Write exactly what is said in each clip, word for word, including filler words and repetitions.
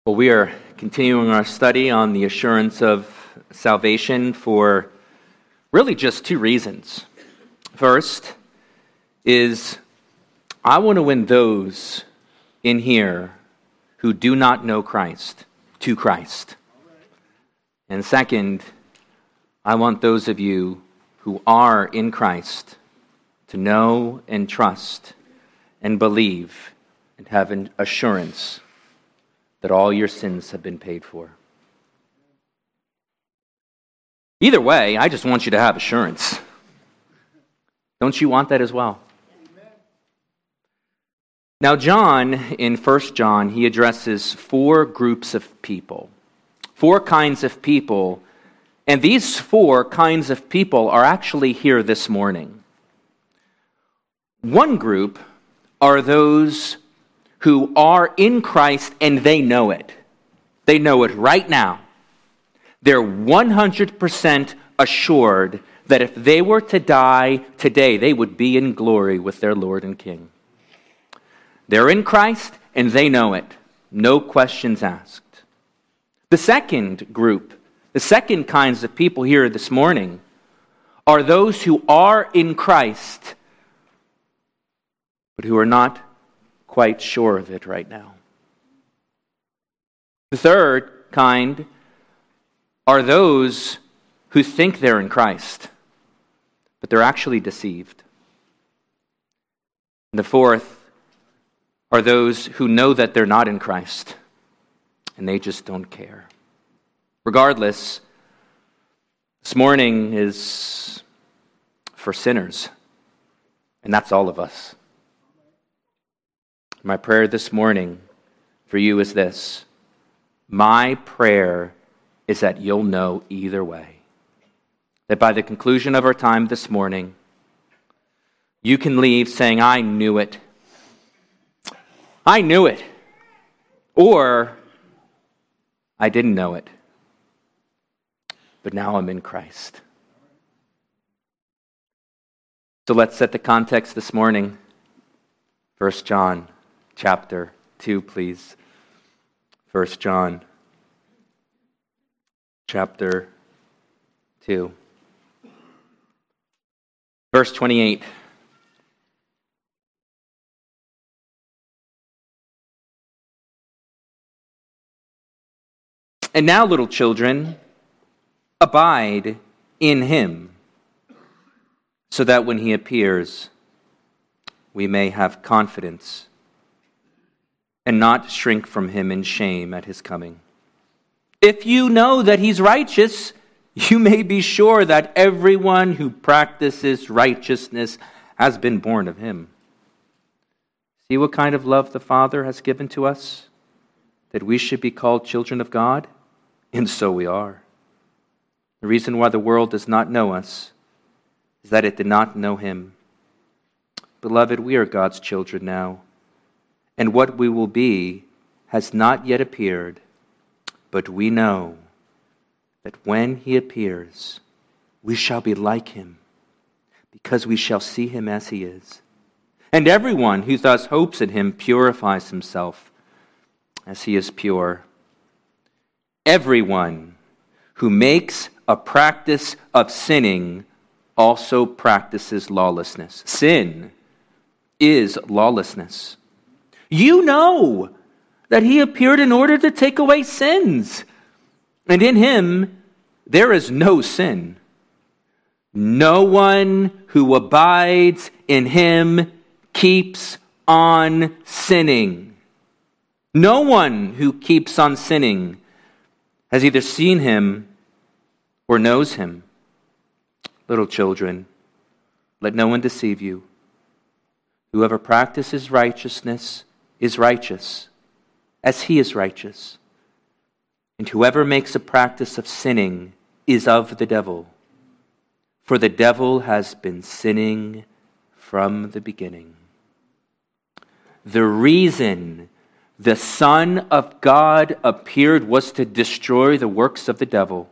Well, we are continuing our study on the assurance of salvation for really just two reasons. First is I want to win those in here who do not know Christ to Christ. And second, I want those of you who are in Christ to know and trust and believe and have an assurance that all your sins have been paid for. Either way, I just want you to have assurance. Don't you want that as well? Amen. Now, John, in First John, he addresses four groups of people, four kinds of people, and these four kinds of people are actually here this morning. One group are those who are in Christ and they know it. They know it right now. They're one hundred percent assured that if they were to die today, they would be in glory with their Lord and King. They're in Christ and they know it. No questions asked. The second group, the second kinds of people here this morning are those who are in Christ but who are not quite sure of it right now. The third kind are those who think they're in Christ, but they're actually deceived. And the fourth are those who know that they're not in Christ, and they just don't care. Regardless, this morning is for sinners, and that's all of us. My prayer this morning for you is this. My prayer is that you'll know either way. That by the conclusion of our time this morning, you can leave saying, I knew it. I knew it. Or, I didn't know it. But now I'm in Christ. So let's set the context this morning. First John chapter two, please. First John chapter two. Verse twenty-eight. And now, little children, abide in him, so that when he appears, we may have confidence and not shrink from him in shame at his coming. If you know that he's righteous, you may be sure that everyone who practices righteousness has been born of him. See what kind of love the Father has given to us, that we should be called children of God? And so we are. The reason why the world does not know us is that it did not know him. Beloved, we are God's children now, and what we will be has not yet appeared, but we know that when he appears, we shall be like him, because we shall see him as he is. And everyone who thus hopes in him purifies himself as he is pure. Everyone who makes a practice of sinning also practices lawlessness. Sin is lawlessness. You know that he appeared in order to take away sins, and in him there is no sin. No one who abides in him keeps on sinning. No one who keeps on sinning has either seen him or knows him. Little children, let no one deceive you. Whoever practices righteousness is righteous, as he is righteous. And whoever makes a practice of sinning is of the devil, for the devil has been sinning from the beginning. The reason the Son of God appeared was to destroy the works of the devil.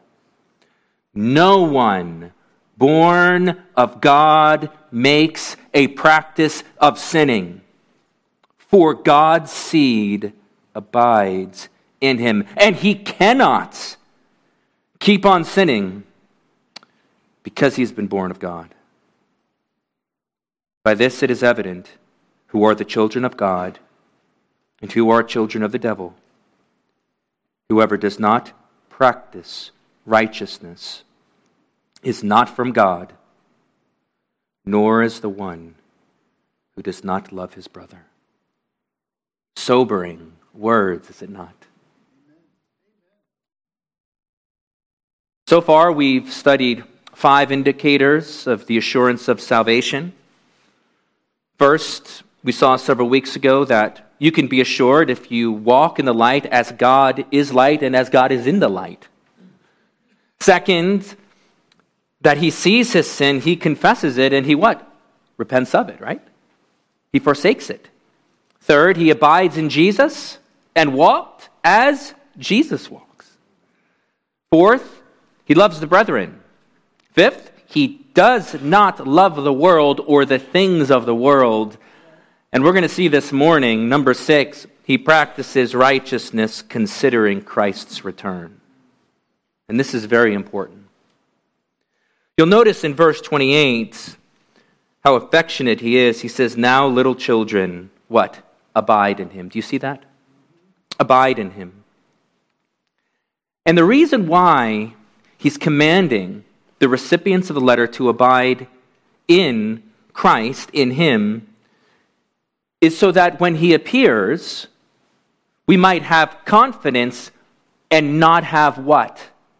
No one born of God makes a practice of sinning, for God's seed abides in him, and he cannot keep on sinning because he's been born of God. By this it is evident who are the children of God and who are children of the devil. Whoever does not practice righteousness is not from God, nor is the one who does not love his brother. Sobering words, is it not? So far, we've studied five indicators of the assurance of salvation. First, we saw several weeks ago that you can be assured if you walk in the light as God is light and as God is in the light. Second, that he sees his sin, he confesses it, and he what? Repents of it, right? He forsakes it. Third, he abides in Jesus and walked as Jesus walks. Fourth, he loves the brethren. Fifth, he does not love the world or the things of the world. And we're going to see this morning, number six, he practices righteousness considering Christ's return. And this is very important. You'll notice in verse twenty-eight how affectionate he is. He says, now little children, what? Abide in him. Do you see that? Abide in him. And the reason why he's commanding the recipients of the letter to abide in Christ, in him, is so that when he appears, we might have confidence and not have what?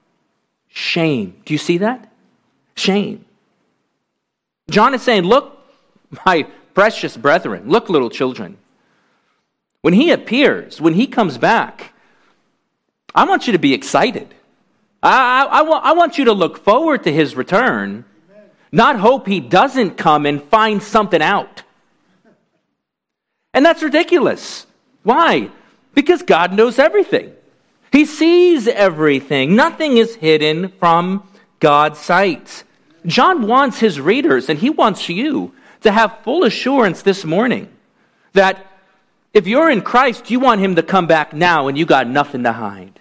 Shame. Do you see that? Shame. John is saying, look, my precious brethren, look, little children. When he appears, when he comes back, I want you to be excited. I, I, I, want, I want you to look forward to his return, Amen. Not hope he doesn't come and find something out. And that's ridiculous. Why? Because God knows everything. He sees everything. Nothing is hidden from God's sight. John wants his readers, and he wants you to have full assurance this morning that if you're in Christ, you want him to come back now and you got nothing to hide.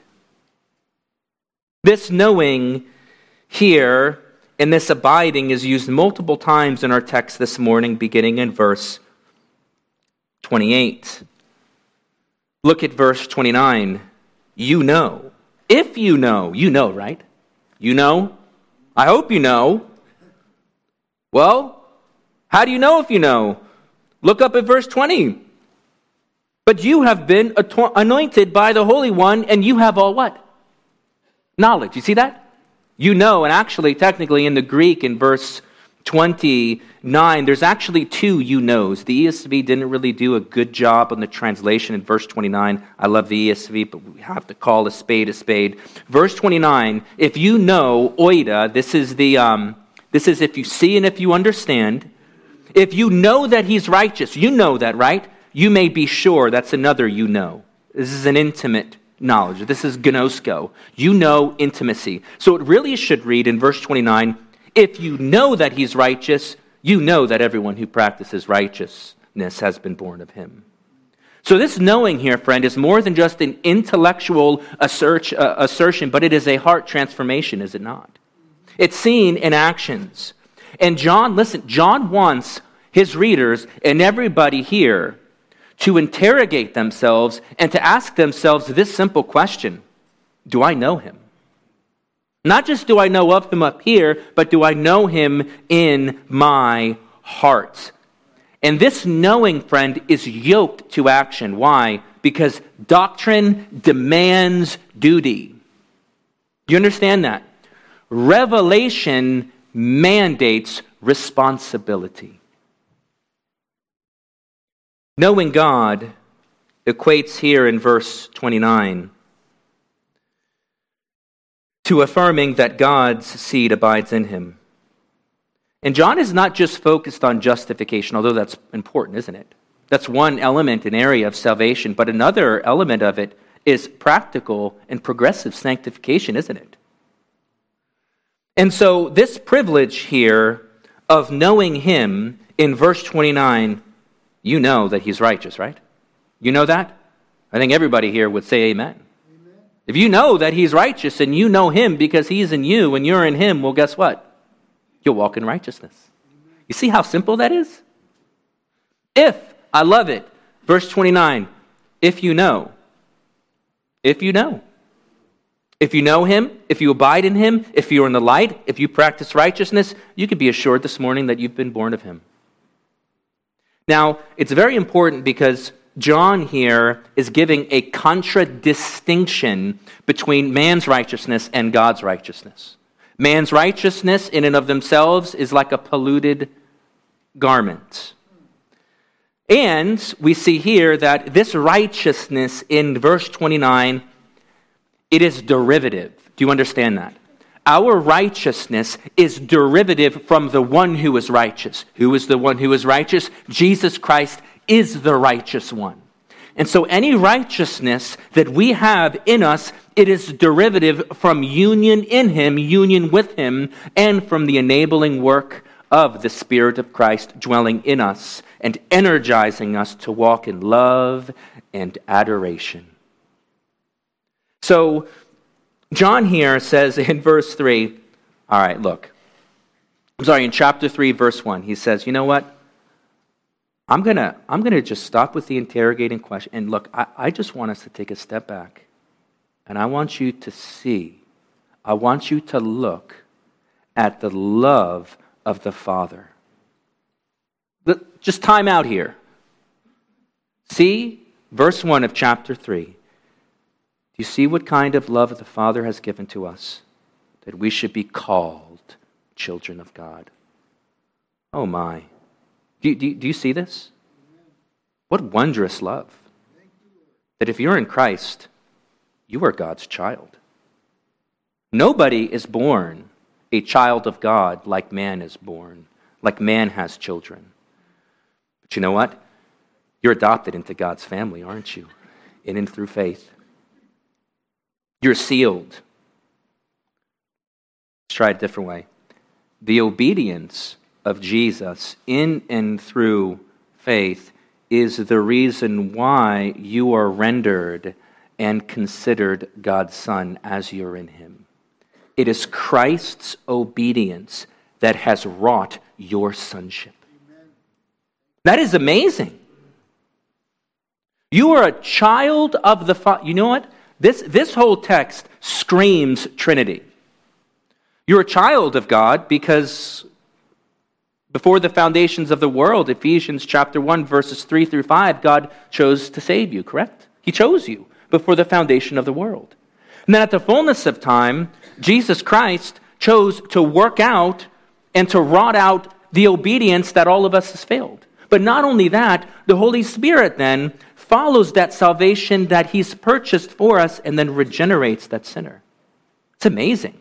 This knowing here and this abiding is used multiple times in our text this morning, beginning in verse twenty-eight. Look at verse twenty-nine. You know. If you know. You know, right? You know? I hope you know. Well, how do you know if you know? Look up at verse twenty. But you have been anointed by the Holy One, and you have all what? Knowledge. You see that? You know, and actually, technically, in the Greek, in verse twenty-nine, there's actually two you knows. The E S V didn't really do a good job on the translation in verse twenty-nine. I love the E S V, but we have to call a spade a spade. Verse twenty-nine, if you know, oida, this is the um, this is if you see and if you understand. If you know that he's righteous, you know that, right? You may be sure. That's another you know. This is an intimate knowledge. This is gnosko. You know intimacy. So it really should read in verse twenty-nine, if you know that he's righteous, you know that everyone who practices righteousness has been born of him. So this knowing here, friend, is more than just an intellectual assert, uh, assertion, but it is a heart transformation, is it not? It's seen in actions. And John, listen, John wants his readers and everybody here to interrogate themselves and to ask themselves this simple question: do I know him? Not just do I know of him up here, but do I know him in my heart? And this knowing, friend, is yoked to action. Why? Because doctrine demands duty. Do you understand that? Revelation mandates responsibility. Knowing God equates here in verse twenty-nine to affirming that God's seed abides in him. And John is not just focused on justification, although that's important, isn't it? That's one element, an area of salvation, but another element of it is practical and progressive sanctification, isn't it? And so this privilege here of knowing him in verse twenty-nine, you know that he's righteous, right? You know that? I think everybody here would say amen. If you know that he's righteous and you know him because he's in you and you're in him, well, guess what? You'll walk in righteousness. You see how simple that is? If, I love it. Verse twenty-nine, if you know. If you know. If you know him, if you abide in him, if you're in the light, if you practice righteousness, you can be assured this morning that you've been born of him. Now, it's very important because John here is giving a contradistinction between man's righteousness and God's righteousness. Man's righteousness in and of themselves is like a polluted garment. And we see here that this righteousness in verse twenty-nine, it is derivative. Do you understand that? Our righteousness is derivative from the one who is righteous. Who is the one who is righteous? Jesus Christ is the righteous one. And so any righteousness that we have in us, it is derivative from union in him, union with him, and from the enabling work of the Spirit of Christ dwelling in us and energizing us to walk in love and adoration. So, John here says in verse three, all right, look. I'm sorry, in chapter three, verse one, he says, you know what? I'm going to I'm gonna just stop with the interrogating question. And look, I, I just want us to take a step back. And I want you to see, I want you to look at the love of the Father. Just time out here. See verse one of chapter three. Do you see what kind of love the Father has given to us? That we should be called children of God. Oh my. Do you, do you, do you see this? What wondrous love. That if you're in Christ, you are God's child. Nobody is born a child of God like man is born, like man has children. But you know what? You're adopted into God's family, aren't you? In and through faith. You're sealed. Let's try it a different way. The obedience of Jesus in and through faith is the reason why you are rendered and considered God's son as you're in him. It is Christ's obedience that has wrought your sonship. That is amazing. You are a child of the Father. You know what? This, this whole text screams Trinity. You're a child of God because before the foundations of the world, Ephesians chapter one, verses three through five, God chose to save you, correct? He chose you before the foundation of the world. And then at the fullness of time, Jesus Christ chose to work out and to wrought out the obedience that all of us has failed. But not only that, the Holy Spirit then follows that salvation that he's purchased for us and then regenerates that sinner. It's amazing.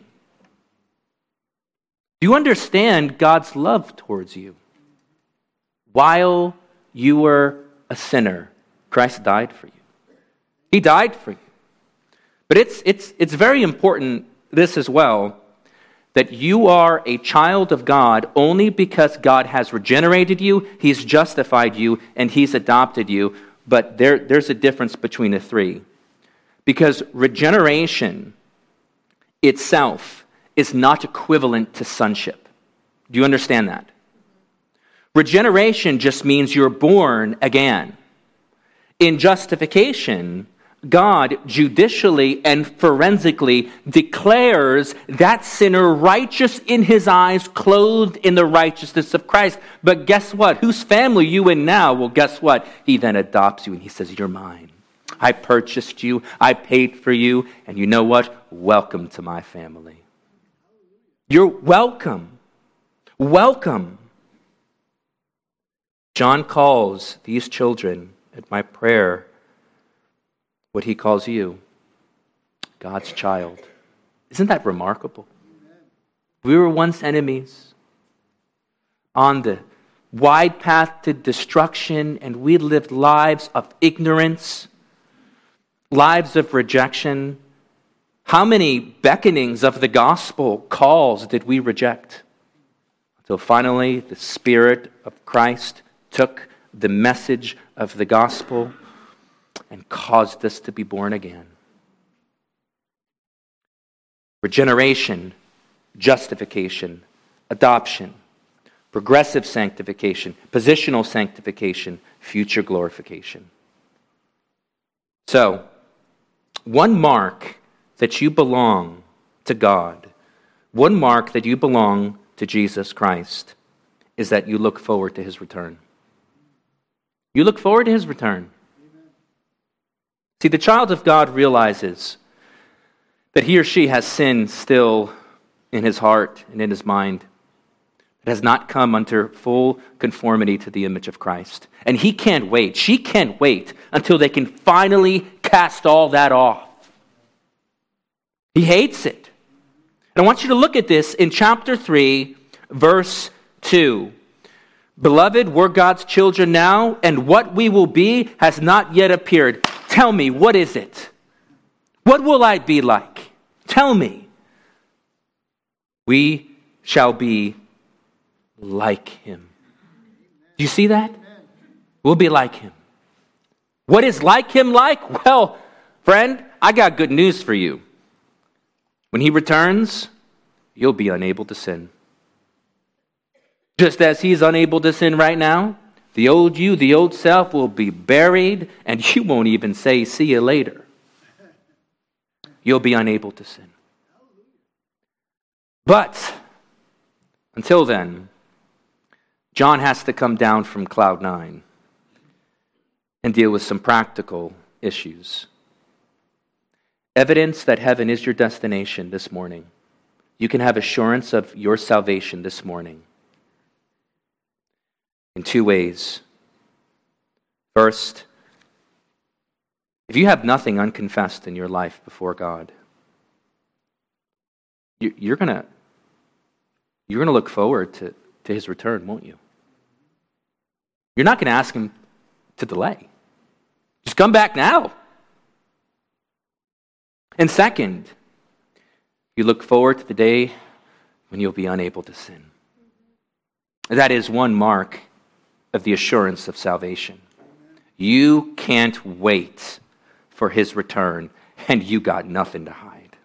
Do you understand God's love towards you? While you were a sinner, Christ died for you. He died for you. But it's it's it's very important, this as well, that you are a child of God only because God has regenerated you, he's justified you, and he's adopted you. But there, there's a difference between the three. Because regeneration itself is not equivalent to sonship. Do you understand that? Regeneration just means you're born again. In justification, God judicially and forensically declares that sinner righteous in his eyes, clothed in the righteousness of Christ. But guess what? Whose family are you in now? Well, guess what? He then adopts you and he says, you're mine. I purchased you. I paid for you. And you know what? Welcome to my family. You're welcome. Welcome. John calls these children at my prayer what he calls you, God's child. Isn't that remarkable? We were once enemies on the wide path to destruction, and we lived lives of ignorance, lives of rejection. How many beckonings of the gospel calls did we reject? Until finally the Spirit of Christ took the message of the gospel and caused us to be born again. regeneration, justification, adoption, progressive sanctification, positional sanctification, future glorification. So, one mark that you belong to God, one mark that you belong to Jesus Christ, is that you look forward to his return. You look forward to his return. Amen. See, the child of God realizes that he or she has sin still in his heart and in his mind. It has not come under full conformity to the image of Christ. And he can't wait. She can't wait until they can finally cast all that off. He hates it. And I want you to look at this in chapter three, verse two. Beloved, we're God's children now, and what we will be has not yet appeared. Tell me, what is it? What will I be like? Tell me. We shall be like him. Do you see that? We'll be like him. What is like him like? Well, friend, I got good news for you. When he returns, you'll be unable to sin. Just as he's unable to sin right now, the old you, the old self will be buried, and you won't even say, see you later. You'll be unable to sin. But until then, John has to come down from cloud nine and deal with some practical issues. Evidence that heaven is your destination this morning. You can have assurance of your salvation this morning in two ways. First, if you have nothing unconfessed in your life before God, you're going to you're going to look forward to, to his return, won't you? You're not going to ask him to delay. Just come back now. And second, you look forward to the day when you'll be unable to sin. That is one mark of the assurance of salvation. You can't wait for his return, and you got nothing to hide.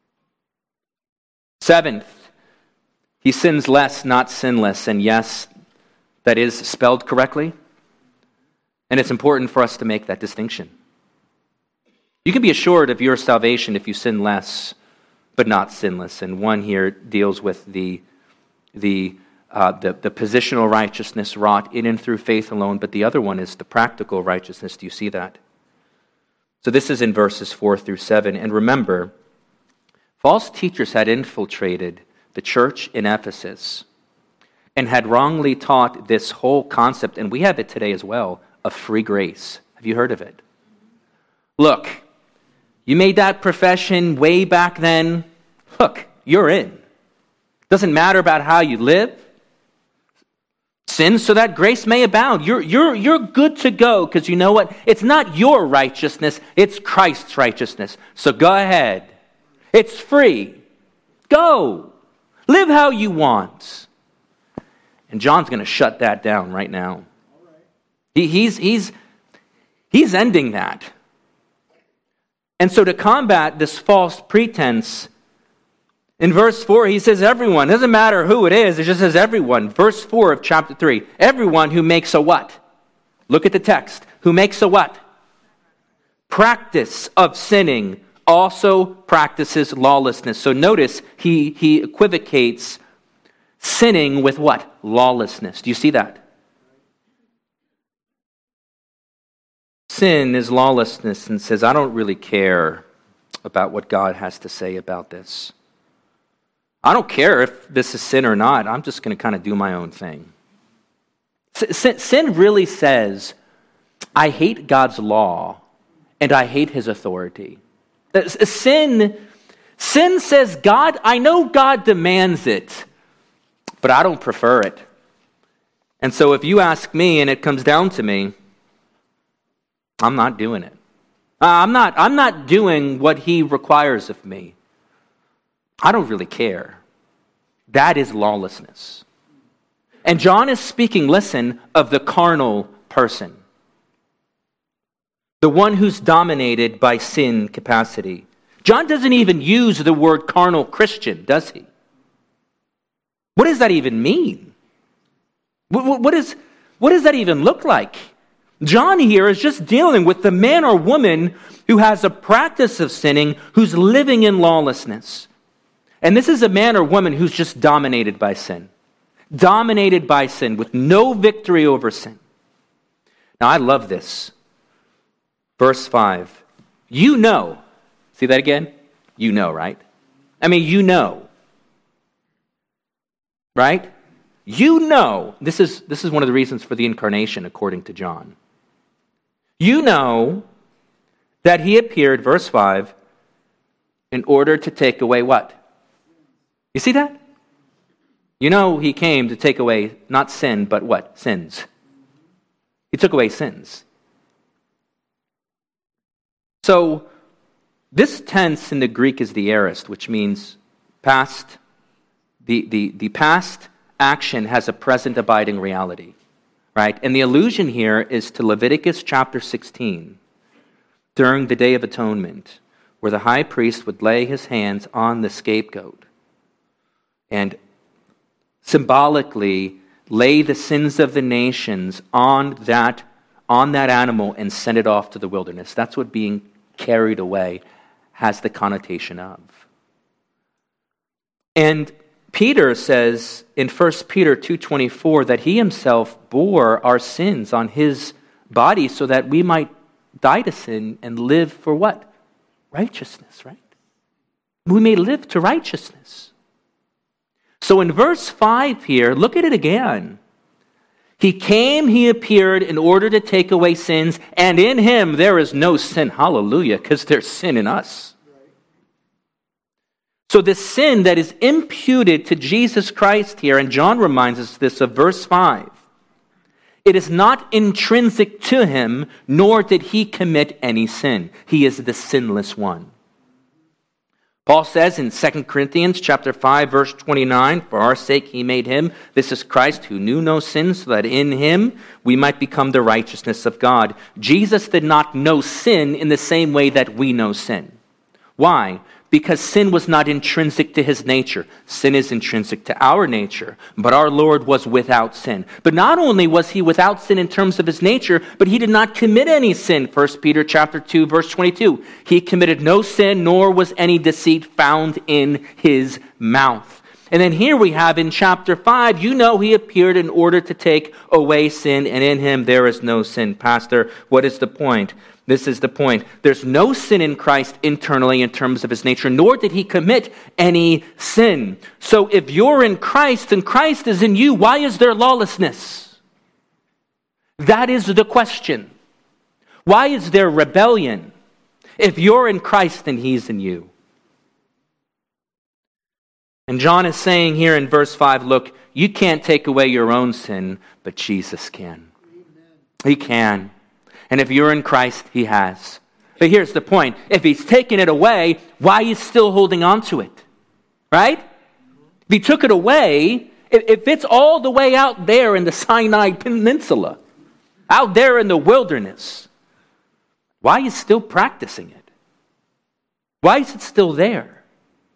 Seventh, he sins less, not sinless. And yes, that is spelled correctly. And it's important for us to make that distinction. You can be assured of your salvation if you sin less, but not sinless. And one here deals with the, the, uh, the, the positional righteousness wrought in and through faith alone, but the other one is the practical righteousness. Do you see that? So this is in verses four through seven. And remember, false teachers had infiltrated the church in Ephesus and had wrongly taught this whole concept, and we have it today as well, of free grace. Have you heard of it? Look, you made that profession way back then. Look, you're in. Doesn't matter about how you live. Sin so that grace may abound. You're, you're, you're good to go because you know what? It's not your righteousness, it's Christ's righteousness. So go ahead. It's free. Go. Live how you want. And John's going to shut that down right now. He, he's, he's, he's ending that. And so to combat this false pretense, in verse four, he says everyone. It doesn't matter who it is, it just says everyone. Verse four of chapter three, everyone who makes a what? Look at the text. Who makes a what? Practice of sinning also practices lawlessness. So notice he, he equivocates sinning with what? Lawlessness. Do you see that? Sin is lawlessness and says, I don't really care about what God has to say about this. I don't care if this is sin or not. I'm just going to kind of do my own thing. Sin, sin really says, I hate God's law and I hate his authority. Sin, sin says, God, I know God demands it, but I don't prefer it. And so if you ask me and it comes down to me, I'm not doing it. I'm not, I'm not doing what he requires of me. I don't really care. That is lawlessness. And John is speaking, listen, of the carnal person. The one who's dominated by sin capacity. John doesn't even use the word carnal Christian, does he? What does that even mean? What, what, is, what does that even look like? John here is just dealing with the man or woman who has a practice of sinning, who's living in lawlessness. And this is a man or woman who's just dominated by sin. Dominated by sin, with no victory over sin. Now, I love this. Verse five. You know. See that again? You know, right? I mean, you know. Right? You know. This is, this is one of the reasons for the incarnation, according to John. You know that he appeared, verse five, in order to take away what? You see that? You know he came to take away not sin, but what? Sins. He took away sins. So, this tense in the Greek is the aorist, which means past. The, the, the past action has a present abiding reality. Right? And the allusion here is to Leviticus chapter sixteen, during the Day of Atonement, where the high priest would lay his hands on the scapegoat and symbolically lay the sins of the nations on that, on that animal and send it off to the wilderness. That's what being carried away has the connotation of. And Peter says in First Peter two twenty-four that he himself bore our sins on his body so that we might die to sin and live for what? Righteousness, right? We may live to righteousness. So in verse five here, look at it again. He came, he appeared in order to take away sins, and in him there is no sin. Hallelujah, because there's sin in us. So the sin that is imputed to Jesus Christ here, and John reminds us this of verse five, it is not intrinsic to him, nor did he commit any sin. He is the sinless one. Paul says in Second Corinthians chapter five, verse twenty-nine, for our sake he made him, this is Christ who knew no sin, so that in him we might become the righteousness of God. Jesus did not know sin in the same way that we know sin. Why? Because sin was not intrinsic to his nature. Sin is intrinsic to our nature. But our Lord was without sin. But not only was he without sin in terms of his nature, but he did not commit any sin. First Peter chapter two, verse twenty-two. He committed no sin, nor was any deceit found in his mouth. And then here we have in chapter five, you know he appeared in order to take away sin, and in him there is no sin. Pastor, what is the point? This is the point. There's no sin in Christ internally in terms of his nature, nor did he commit any sin. So if you're in Christ and Christ is in you, why is there lawlessness? That is the question. Why is there rebellion? If you're in Christ and he's in you. And John is saying here in verse five, look, you can't take away your own sin, but Jesus can. He can. And if you're in Christ, he has. But here's the point. If he's taken it away, why are you still holding on to it? Right? If he took it away, if it's all the way out there in the Sinai Peninsula, out there in the wilderness, why are you still practicing it? Why is it still there?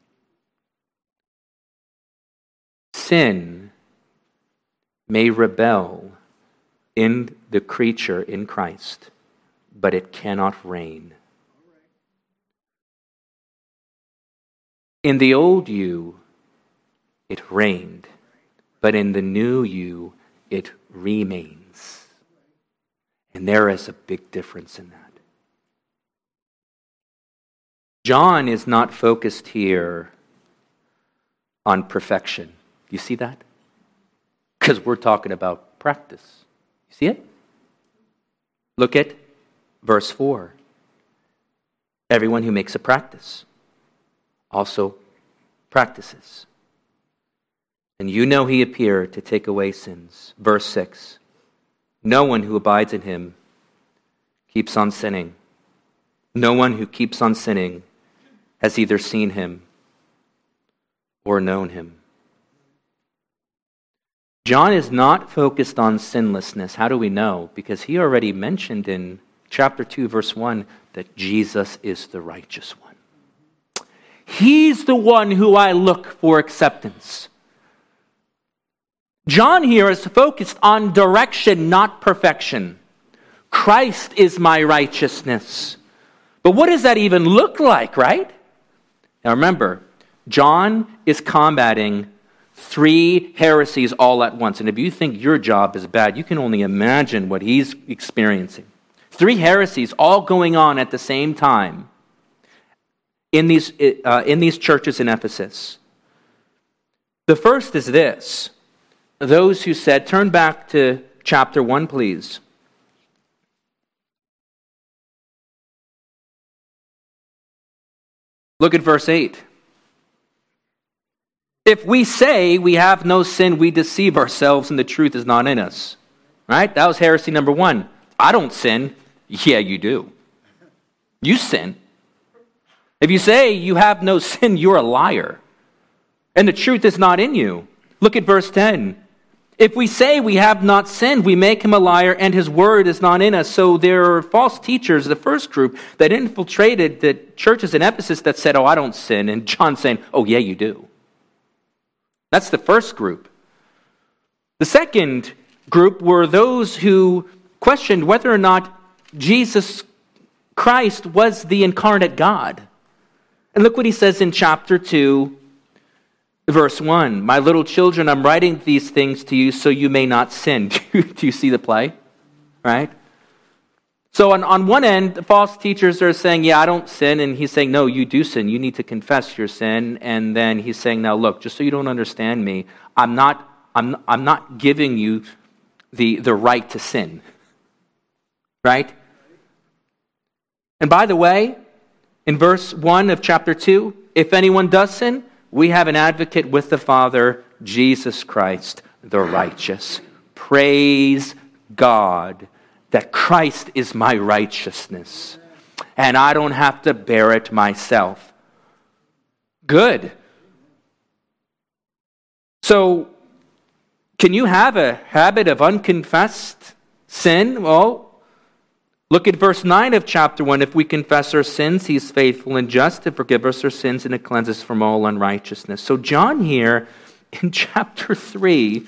Sin may rebel in the creature in Christ, but it cannot reign. In the old you, it reigned, but in the new you, it remains. And there is a big difference in that. John is not focused here on perfection. You see that? Because we're talking about practice. You see it? Look at verse four. Everyone who makes a practice also practices. And you know he appeared to take away sins. Verse six. No one who abides in him keeps on sinning. No one who keeps on sinning has either seen him or known him. John is not focused on sinlessness. How do we know? Because he already mentioned in chapter two, verse one, that Jesus is the righteous one. He's the one who I look for acceptance. John here is focused on direction, not perfection. Christ is my righteousness. But what does that even look like, right? Now remember, John is combating three heresies all at once. And if you think your job is bad, you can only imagine what he's experiencing. Three heresies all going on at the same time in these, uh, in these churches in Ephesus. The first is this. Those who said, turn back to chapter one, please. Look at verse eight. If we say we have no sin, we deceive ourselves and the truth is not in us. Right? That was heresy number one. I don't sin. Yeah, you do. You sin. If you say you have no sin, you're a liar. And the truth is not in you. Look at verse ten. If we say we have not sinned, we make him a liar and his word is not in us. So there are false teachers, the first group, that infiltrated the churches in Ephesus that said, oh, I don't sin. And John's saying, oh, yeah, you do. That's the first group. The second group were those who questioned whether or not Jesus Christ was the incarnate God. And look what he says in chapter two, verse one. My little children, I'm writing these things to you so you may not sin. Do you see the play? Right? So on, on one end, the false teachers are saying, yeah, I don't sin. And he's saying, no, you do sin. You need to confess your sin. And then he's saying, now look, just so you don't understand me, I'm not, I'm, I'm not giving you the, the right to sin. Right? And by the way, in verse one of chapter two, if anyone does sin, we have an advocate with the Father, Jesus Christ, the righteous. Praise God that Christ is my righteousness, and I don't have to bear it myself. Good. So, can you have a habit of unconfessed sin? Well, look at verse nine of chapter one. If we confess our sins, he's faithful and just to forgive us our sins and to cleanse us from all unrighteousness. So John here, in chapter three,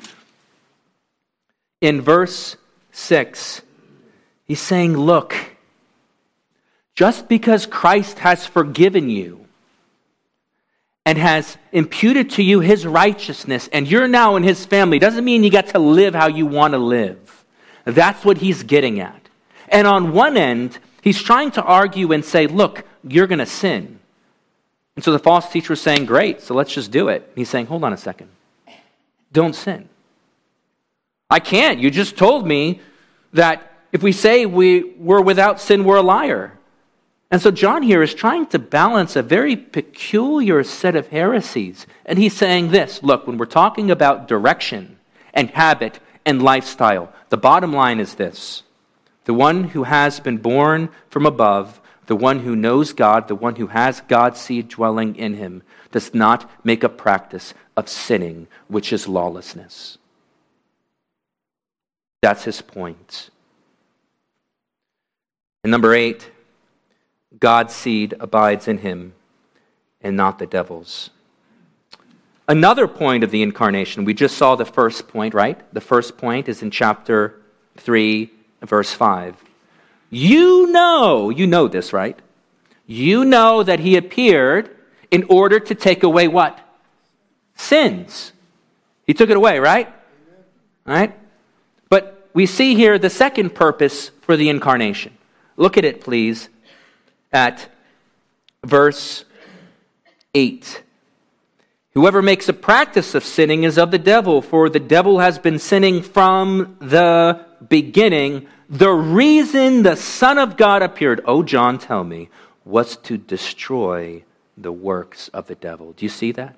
in verse six, he's saying, look, just because Christ has forgiven you and has imputed to you his righteousness and you're now in his family doesn't mean you get to live how you want to live. That's what he's getting at. And on one end, he's trying to argue and say, look, you're going to sin. And so the false teacher is saying, great, so let's just do it. And he's saying, hold on a second. Don't sin. I can't. You just told me that if we say we, we're without sin, we're a liar. And so John here is trying to balance a very peculiar set of heresies. And he's saying this, look, when we're talking about direction and habit and lifestyle, the bottom line is this. The one who has been born from above, the one who knows God, the one who has God's seed dwelling in him, does not make a practice of sinning, which is lawlessness. That's his point. And number eight, God's seed abides in him and not the devil's. Another point of the incarnation, we just saw the first point, right? The first point is in chapter three, verse five. You know, you know this, right? You know that he appeared in order to take away what? Sins. He took it away, right? Right? But we see here the second purpose for the incarnation. Look at it, please, at verse eight. Whoever makes a practice of sinning is of the devil, for the devil has been sinning from the beginning. The reason the Son of God appeared, oh John, tell me, was to destroy the works of the devil. Do you see that?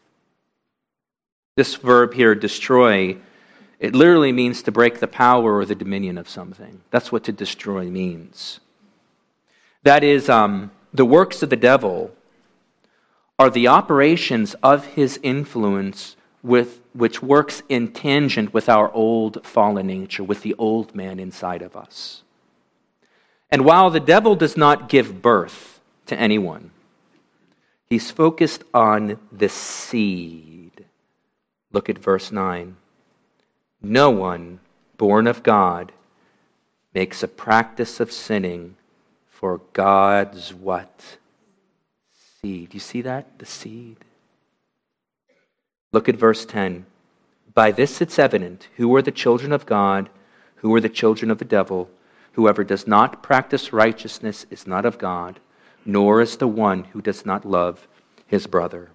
This verb here, destroy, it literally means to break the power or the dominion of something. That's what to destroy means. That is, um, the works of the devil are the operations of his influence with which works in tangent with our old fallen nature, with the old man inside of us. And while the devil does not give birth to anyone, He's focused on the seed. Look at verse nine. No one born of God makes a practice of sinning, for God's what? Seed. You see that? The seed. Look at verse ten. By this it's evident who are the children of God, who are the children of the devil. Whoever does not practice righteousness is not of God, nor is the one who does not love his brother.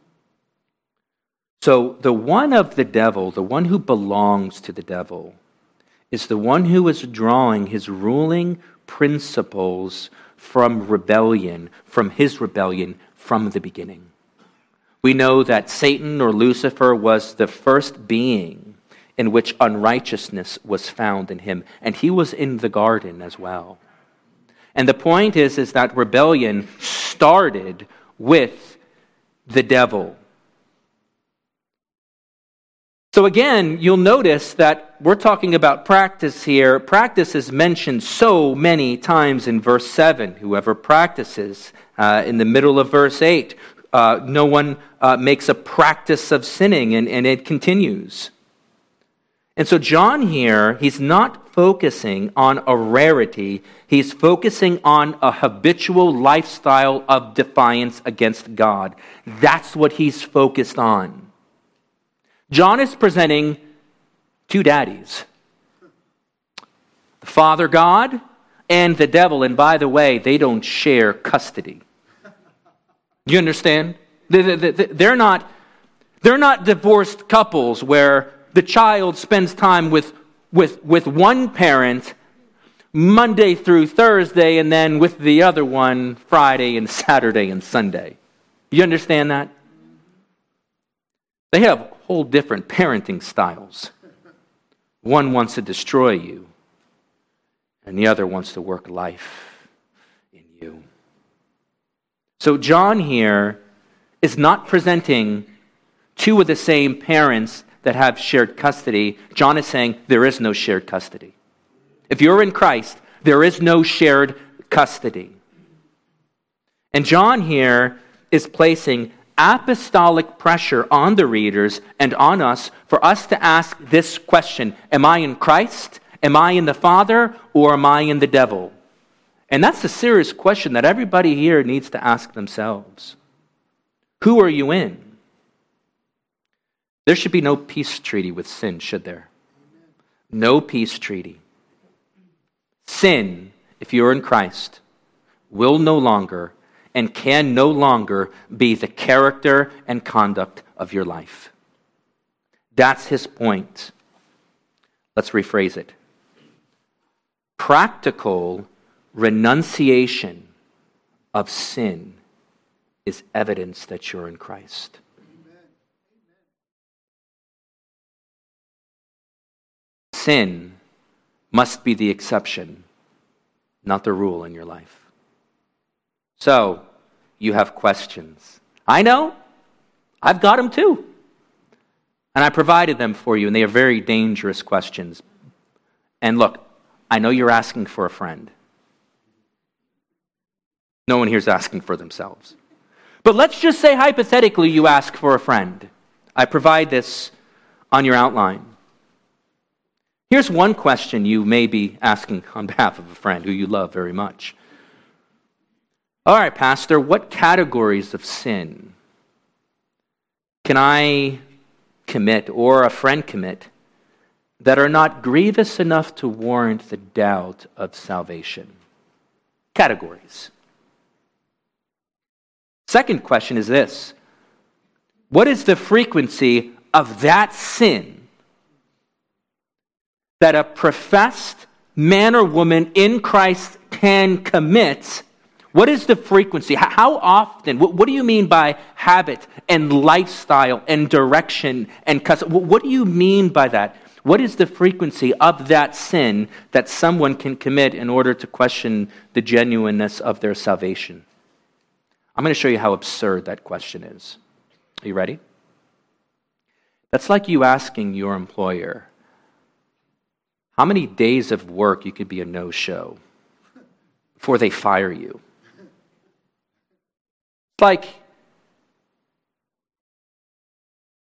So the one of the devil, the one who belongs to the devil, is the one who is drawing his ruling principles from rebellion, from his rebellion from the beginning. We know that Satan or Lucifer was the first being in which unrighteousness was found in him, and he was in the garden as well. And the point is, is that rebellion started with the devil. So again, you'll notice that we're talking about practice here. Practice is mentioned so many times in verse seven. Whoever practices. Uh, in the middle of verse eight, uh, no one uh, makes a practice of sinning, and, and it continues. And so John here, he's not focusing on a rarity. He's focusing on a habitual lifestyle of defiance against God. That's what he's focused on. John is presenting two daddies. The Father God and the devil. And by the way, they don't share custody. You understand? They're not, they're not divorced couples where the child spends time with, with, with one parent Monday through Thursday and then with the other one Friday and Saturday and Sunday. You understand that? They have whole different parenting styles. One wants to destroy you, and the other wants to work life in you. So John here is not presenting two of the same parents that have shared custody. John is saying there is no shared custody. If you're in Christ, there is no shared custody. And John here is placing apostolic pressure on the readers and on us for us to ask this question: am I in Christ? Am I in the Father? Or am I in the devil? And that's a serious question that everybody here needs to ask themselves. Who are you in? There should be no peace treaty with sin, should there? No peace treaty. Sin, if you're in Christ, will no longer and can no longer be the character and conduct of your life. That's his point. Let's rephrase it. Practical renunciation of sin is evidence that you're in Christ. Sin must be the exception, not the rule in your life. So, you have questions. I know. I've got them too. And I provided them for you, and they are very dangerous questions. And look, I know you're asking for a friend. No one here is asking for themselves. But let's just say hypothetically you ask for a friend. I provide this on your outline. Here's one question you may be asking on behalf of a friend who you love very much. All right, Pastor, what categories of sin can I commit or a friend commit that are not grievous enough to warrant the doubt of salvation? Categories. Second question is this: what is the frequency of that sin that a professed man or woman in Christ can commit? What is the frequency? How often? What do you mean by habit and lifestyle and direction and custom? What do you mean by that? What is the frequency of that sin that someone can commit in order to question the genuineness of their salvation? I'm going to show you how absurd that question is. Are you ready? That's like you asking your employer how many days of work you could be a no-show before they fire you. It's like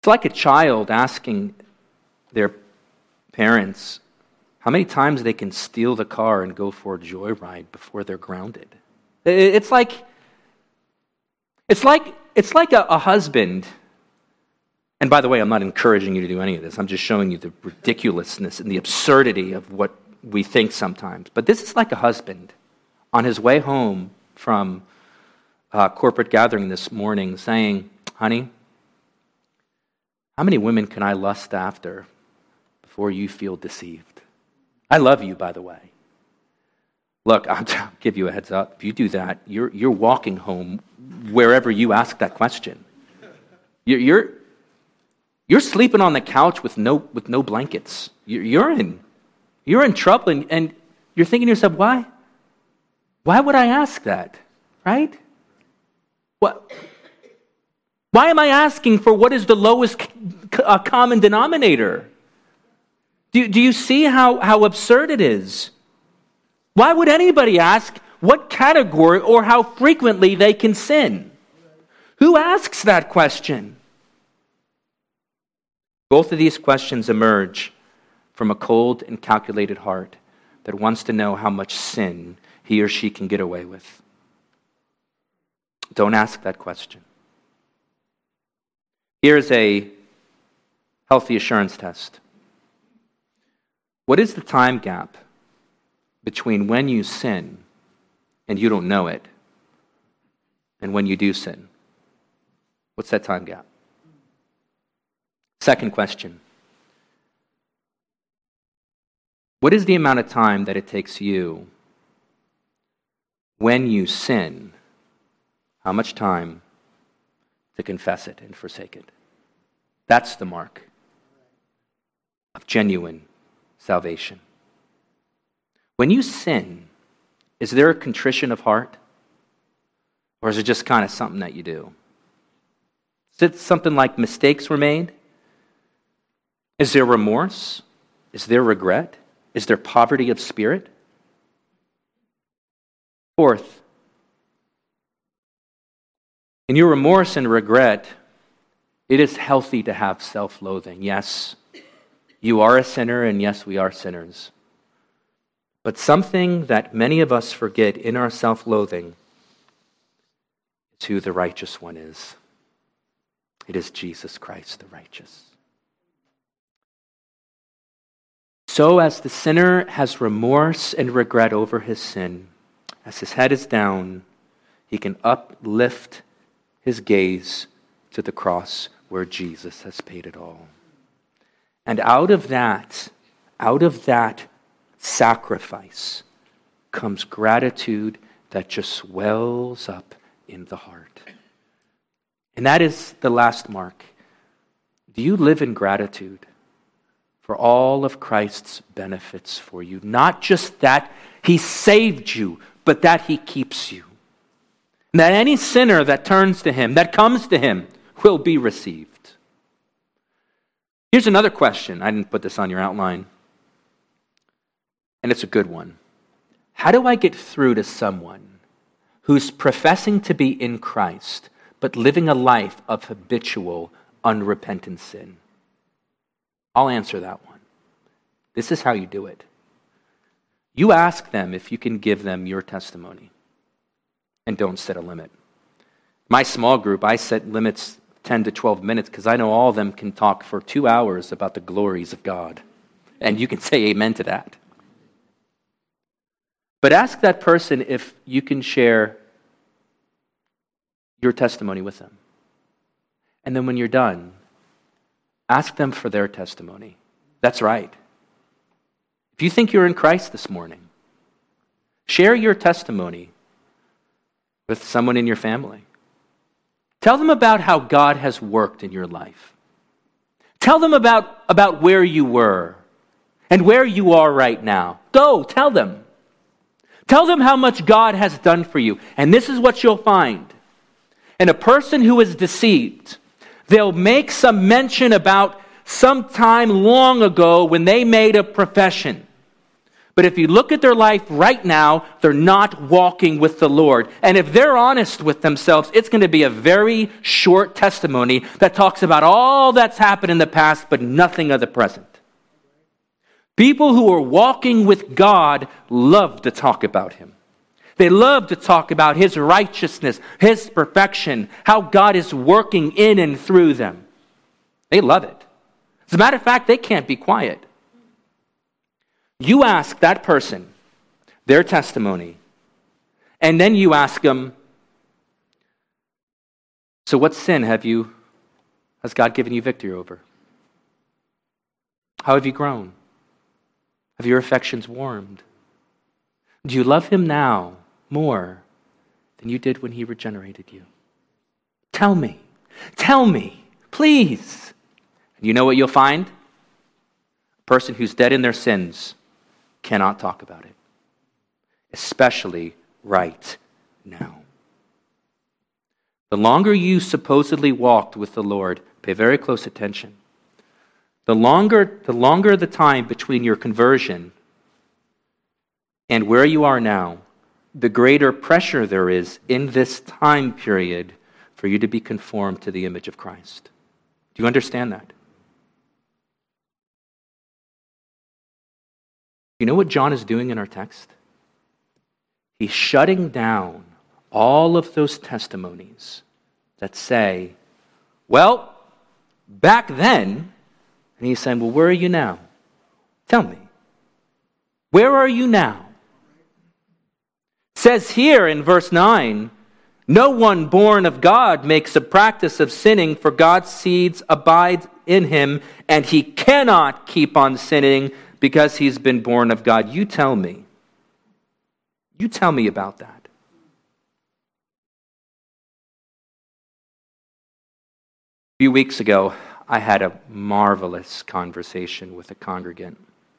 It's like a child asking their parents how many times they can steal the car and go for a joyride before they're grounded. It's like, it's like, it's like a, a husband. And by the way, I'm not encouraging you to do any of this. I'm just showing you the ridiculousness and the absurdity of what we think sometimes. But this is like a husband on his way home from a corporate gathering this morning saying, honey, how many women can I lust after before you feel deceived? I love you, by the way. Look, I'll give you a heads up. If you do that, you're you're walking home wherever you ask that question. You're you're, you're sleeping on the couch with no with no blankets. You're, you're in you're in trouble, and, and you're thinking to yourself, why? Why would I ask that? Right? What? Why am I asking for what is the lowest uh, common denominator? Do, do you see how, how absurd it is? Why would anybody ask what category or how frequently they can sin? Who asks that question? Both of these questions emerge from a cold and calculated heart that wants to know how much sin he or she can get away with. Don't ask that question. Here's a healthy assurance test. What is the time gap between when you sin and you don't know it and when you do sin? What's that time gap? Second question. What is the amount of time that it takes you when you sin? How much time to confess it and forsake it? That's the mark of genuine salvation. When you sin, is there a contrition of heart? Or is it just kind of something that you do? Is it something like mistakes were made? Is there remorse? Is there regret? Is there poverty of spirit? Fourth, in your remorse and regret, it is healthy to have self-loathing. Yes, you are a sinner, and yes, we are sinners. But something that many of us forget in our self-loathing is who the righteous one is. It is Jesus Christ, the righteous. So as the sinner has remorse and regret over his sin, as his head is down, he can uplift his gaze to the cross where Jesus has paid it all. And out of that, out of that sacrifice comes gratitude that just swells up in the heart. And that is the last mark. Do you live in gratitude for all of Christ's benefits for you? Not just that he saved you, but that he keeps you. And that any sinner that turns to him, that comes to him, will be received. Here's another question. I didn't put this on your outline. And it's a good one. How do I get through to someone who's professing to be in Christ, but living a life of habitual, unrepentant sin? I'll answer that one. This is how you do it. You ask them if you can give them your testimony, and don't set a limit. My small group, I set limits ten to twelve minutes because I know all of them can talk for two hours about the glories of God. And you can say amen to that. But ask that person if you can share your testimony with them. And then when you're done, ask them for their testimony. That's right. If you think you're in Christ this morning, share your testimony with someone in your family. Tell them about how God has worked in your life. Tell them about, about where you were and where you are right now. Go, tell them. Tell them how much God has done for you. And this is what you'll find. And a person who is deceived, they'll make some mention about some time long ago when they made a profession. But if you look at their life right now, they're not walking with the Lord. And if they're honest with themselves, it's going to be a very short testimony that talks about all that's happened in the past, but nothing of the present. People who are walking with God love to talk about Him. They love to talk about His righteousness, His perfection, how God is working in and through them. They love it. As a matter of fact, they can't be quiet. You ask that person their testimony, and then you ask them, so what sin have you, has God given you victory over? How have you grown? Have your affections warmed? Do you love Him now more than you did when He regenerated you? Tell me. Tell me, please. And you know what you'll find? A person who's dead in their sins cannot talk about it, especially right now. The longer you supposedly walked with the Lord, pay very close attention. The longer, the longer the time between your conversion and where you are now, the greater pressure there is in this time period for you to be conformed to the image of Christ. Do you understand that? You know what John is doing in our text? He's shutting down all of those testimonies that say, well, back then, and he's saying, well, where are you now? Tell me. Where are you now? It says here in verse nine, no one born of God makes a practice of sinning, for God's seeds abide in him, and he cannot keep on sinning because he's been born of God. You tell me. You tell me about that. A few weeks ago, I had a marvelous conversation with a congregant.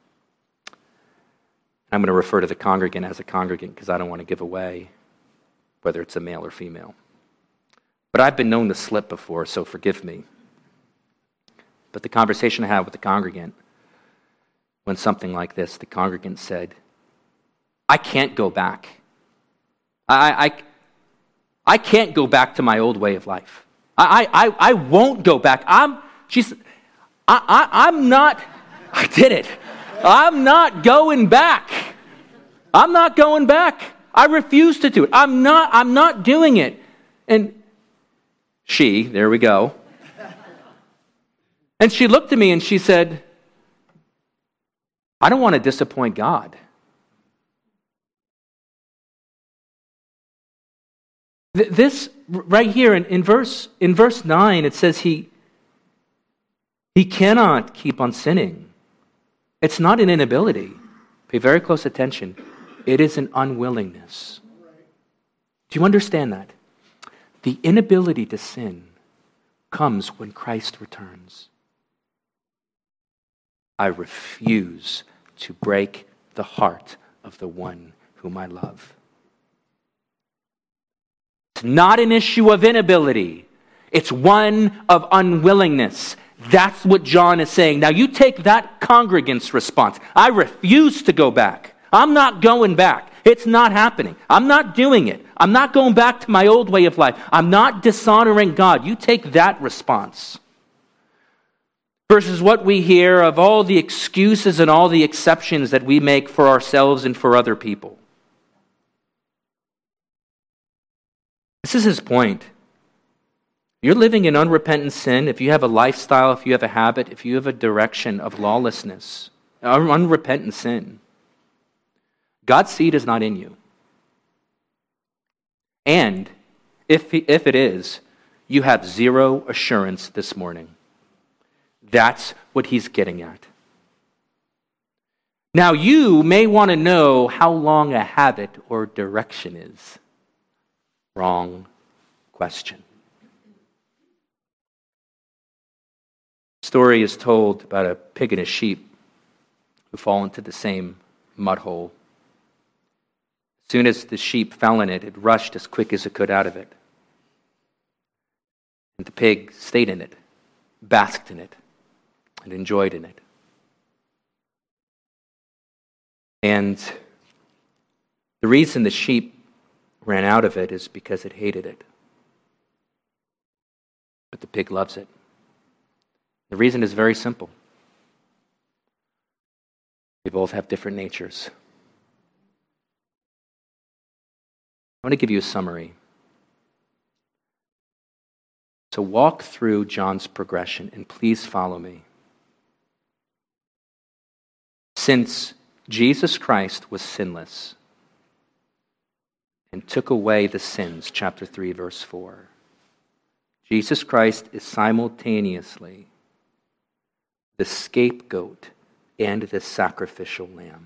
I'm going to refer to the congregant as a congregant because I don't want to give away whether it's a male or female. But I've been known to slip before, so forgive me. But the conversation I had with the congregant went something like this. The congregant said, I can't go back. I, I, I can't go back to my old way of life. I, I, I won't go back. I'm, she's, I, I, I'm not, I did it. I'm not going back. I'm not going back. I refuse to do it. I'm not, I'm not doing it. And she, there we go. And she looked at me and she said, I don't want to disappoint God. This right here in, in verse in verse nine, it says he he cannot keep on sinning. It's not an inability. Pay very close attention. It is an unwillingness. Do you understand that? The inability to sin comes when Christ returns. I refuse to break the heart of the one whom I love. It's not an issue of inability. It's one of unwillingness. That's what John is saying. Now you take that congregant's response. I refuse to go back. I'm not going back. It's not happening. I'm not doing it. I'm not going back to my old way of life. I'm not dishonoring God. You take that response. Versus what we hear of all the excuses and all the exceptions that we make for ourselves and for other people. This is his point. You're living in unrepentant sin, if you have a lifestyle, if you have a habit, if you have a direction of lawlessness, unrepentant sin, God's seed is not in you. And if, he, if it is, you have zero assurance this morning. That's what he's getting at. Now, you may want to know how long a habit or direction is. Wrong question. Story is told about a pig and a sheep who fall into the same mud hole. As soon as the sheep fell in it, it rushed as quick as it could out of it. And the pig stayed in it, basked in it, and enjoyed in it. And the reason the sheep ran out of it is because it hated it. But the pig loves it. The reason is very simple. They both have different natures. I want to give you a summary. So walk through John's progression and please follow me. Since Jesus Christ was sinless and took away the sins, chapter three, verse four, Jesus Christ is simultaneously the scapegoat and the sacrificial lamb.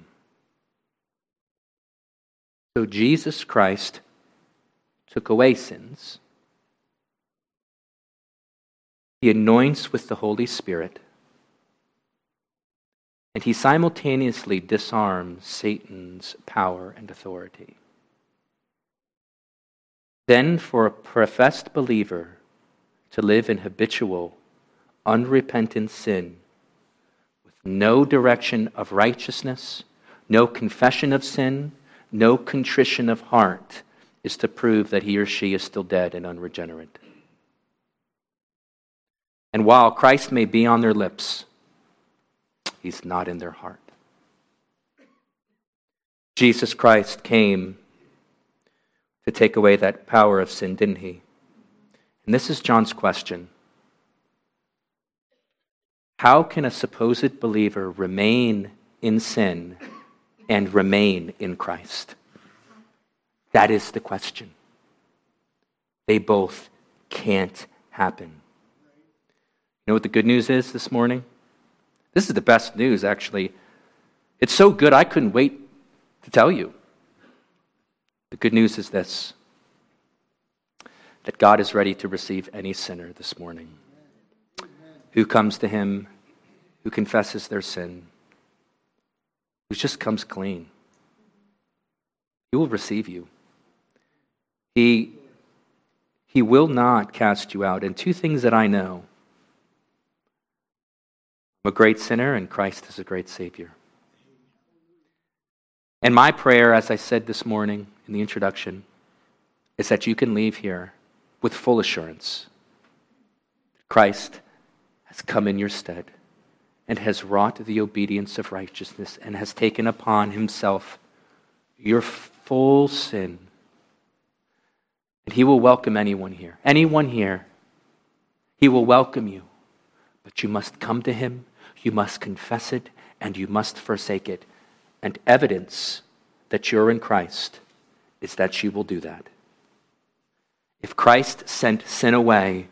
So Jesus Christ took away sins. He anoints with the Holy Spirit. And he simultaneously disarms Satan's power and authority. Then for a professed believer to live in habitual, unrepentant sin with no direction of righteousness, no confession of sin, no contrition of heart is to prove that he or she is still dead and unregenerate. And while Christ may be on their lips, he's not in their heart. Jesus Christ came to take away that power of sin, didn't he? And this is John's question. How can a supposed believer remain in sin and remain in Christ? That is the question. They both can't happen. You know what the good news is this morning? This is the best news, actually. It's so good, I couldn't wait to tell you. The good news is this, that God is ready to receive any sinner this morning who comes to him, who confesses their sin, who just comes clean. He will receive you. He, he will not cast you out. And two things that I know: I'm a great sinner, and Christ is a great Savior. And my prayer, as I said this morning in the introduction, is that you can leave here with full assurance that Christ has come in your stead and has wrought the obedience of righteousness and has taken upon himself your full sin. And he will welcome anyone here. Anyone here. He will welcome you. But you must come to him, you must confess it, and you must forsake it. And evidence that you're in Christ is that you will do that. If Christ sent sin away,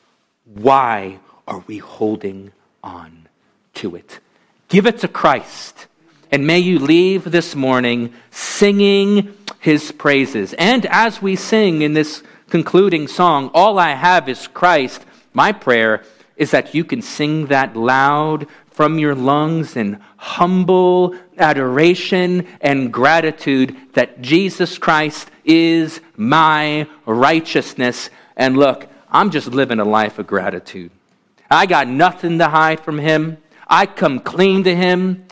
why are we holding on to it? Give it to Christ. And may you leave this morning singing his praises. And as we sing in this concluding song, All I Have is Christ, my prayer is that you can sing that loud from your lungs in humble adoration and gratitude that Jesus Christ is my righteousness. And look, I'm just living a life of gratitude. I got nothing to hide from him. I come clean to him.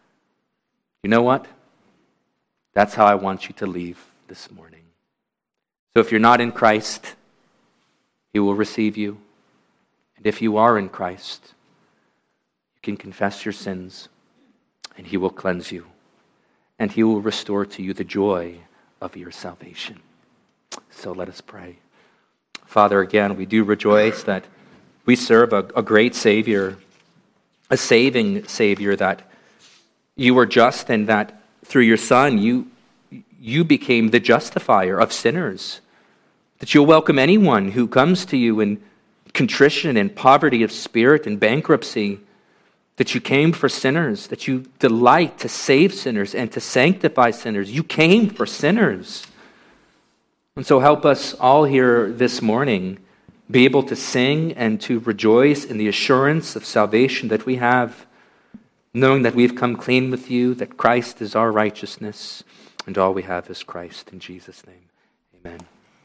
You know what? That's how I want you to leave this morning. So if you're not in Christ, he will receive you. And if you are in Christ, you can confess your sins, and he will cleanse you, and he will restore to you the joy of your salvation. So let us pray. Father, again, we do rejoice that we serve a, a great Savior, a saving Savior, that you are just, and that through your Son, you, you became the justifier of sinners, that you'll welcome anyone who comes to you in contrition and poverty of spirit and bankruptcy, that you came for sinners, that you delight to save sinners and to sanctify sinners. You came for sinners. And so help us all here this morning be able to sing and to rejoice in the assurance of salvation that we have, knowing that we've come clean with you, that Christ is our righteousness, and all we have is Christ. In Jesus' name, amen.